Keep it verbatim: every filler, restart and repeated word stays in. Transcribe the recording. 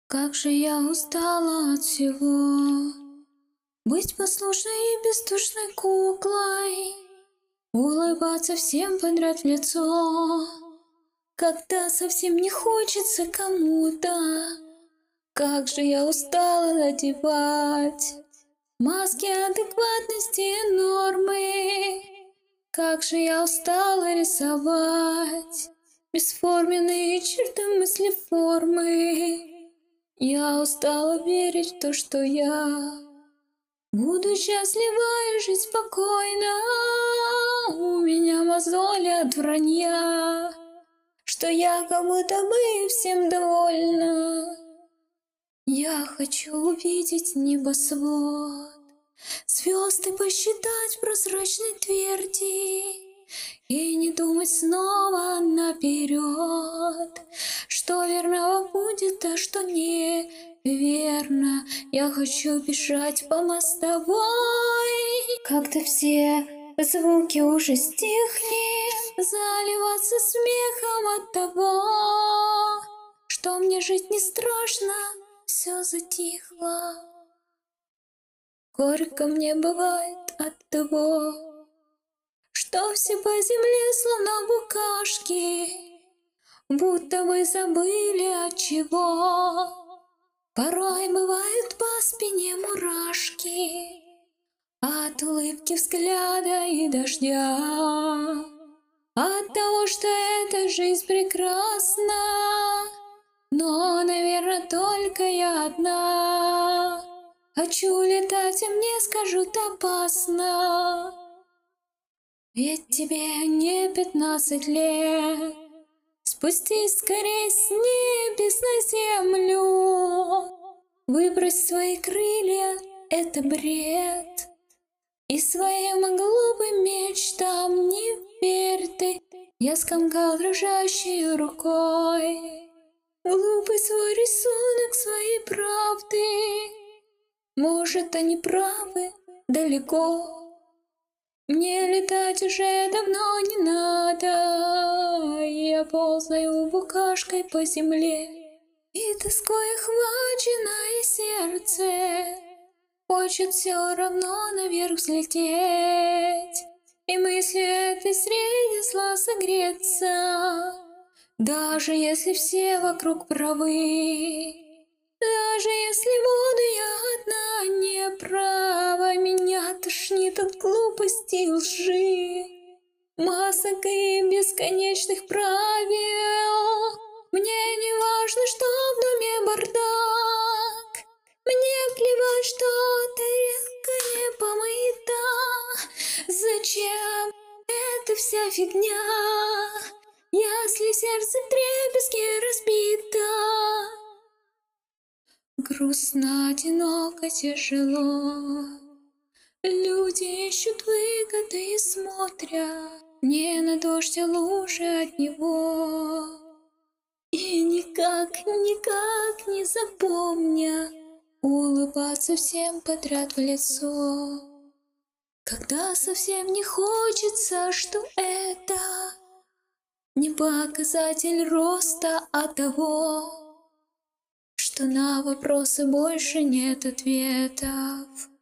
Как же я устала от всего. Быть послушной и бездушной куклой, улыбаться всем подряд в лицо, когда совсем не хочется кому-то. Как же я устала надевать маски адекватности и нормы. Как же я устала рисовать бесформенные черты мысли формы. Я устала верить в то, что я буду счастлива и жить спокойно. У меня мозоли от вранья, что я как будто бы всем довольна. Я хочу увидеть небосвод, звезды посчитать в прозрачной тверди и не думать снова наперед, что верного будет, а что неверно. Я хочу бежать по мостовой. Как-то все звуки уже стихли, заливаться смехом от того, что мне жить не страшно, все затихло. Горько мне бывает от того, что все по земле словно букашки, будто вы забыли от чего. Порой бывают по спине мурашки от улыбки, взгляда и дождя, от того, что эта жизнь прекрасна. Но, наверное, только я одна хочу летать, а мне скажут опасно. Ведь тебе не пятнадцать лет, спустись скорей с небес на землю. Выбрось свои крылья, это бред, и своим глупым мечтам не верь ты. Я скомкал дрожащей рукой глупый свой рисунок своей правды. Может, они правы далеко, мне летать уже давно не надо. Я ползаю букашкой по земле, и тоской охваченное сердце хочет все равно наверх взлететь, и мыслью этой среди зла согреться. Даже если все вокруг правы, даже если буду я одна неправа, меня тошнит от глупости и лжи, масок и бесконечных правил. Мне не важно, что в доме бардак, мне плевать, что тарелка не помыта. Зачем эта вся фигня, если сердце вдребезги разбито? Грустно, одиноко, тяжело. Люди ищут выгоды и смотрят не на дождь, а лужи от него, и никак, никак не запомня улыбаться всем подряд в лицо. Когда совсем не хочется, что это не показатель роста, а того, что на вопросы больше нет ответов.